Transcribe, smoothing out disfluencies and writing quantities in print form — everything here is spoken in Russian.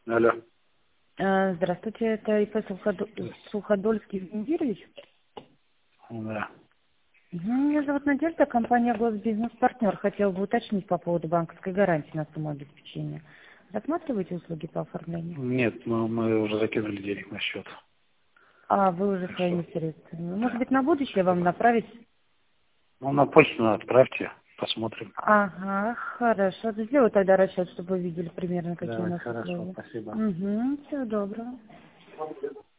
Алло. Здравствуйте, это ИП Суходольский Юрьевич. Да. Меня зовут Надежда, компания Госбизнес-партнер. Хотела бы уточнить по поводу банковской гарантии на сумму обеспечения. Рассматриваете услуги по оформлению? Нет, мы уже закинули денег на счет. А, вы уже Так что, своими средствами. Может да. быть, на будущее вам направить? Ну, на почту отправьте, посмотрим. Ага, хорошо. Сделаю тогда расчет, чтобы вы видели примерно, какие у Давайте, нас хорошо, условия. спасибо. Угу, всего доброго.